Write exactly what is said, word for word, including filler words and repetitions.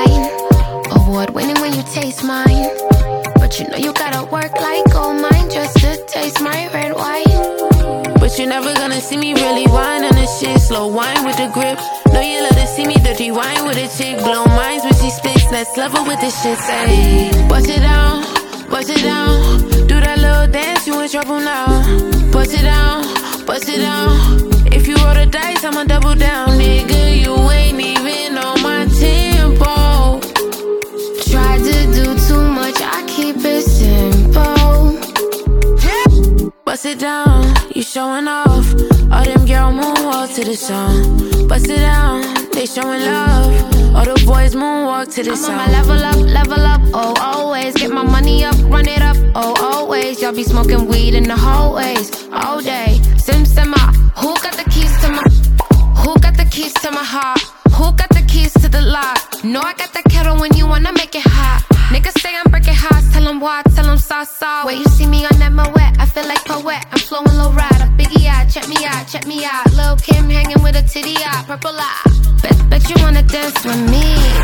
wine. Award winning when you taste mine. But you know you gotta work like gold mine just to taste my red wine. But you're never gonna see me really wine on this shit. Slow wine with the grip. Know you love to see me dirty wine with a chick. Blow minds when she spits. Let's love her with this shit. Say, bust it down, bust it down. Do that little dance, you in trouble now. Bust it down, bust it down. If you roll the dice, I'ma double down. Nigga, you ain't even on my tempo. Tried to do too much, I keep it simple. Bust it down, you showing off. All them girl moonwalk to the song. Bust it down, they showing love. All the boys moonwalk to the I'm song. on my level up, level up, oh always. Get my money up, run it up, oh always. Y'all be smoking weed in the hallways all day. Sim simmer, who got the keys to my? Who got the keys to my heart? Who got the keys to the lock? Know I got the kettle when you wanna make it hot. Niggas say I'm breaking hearts, tell them what, tell them sa-sa. Wait, you see me on that Moet, I feel like poet. I'm flowing low rider, Biggie out, check me out, check me out. Lil' Kim hanging with a titty out, purple eye. Bet, bet you wanna dance with me.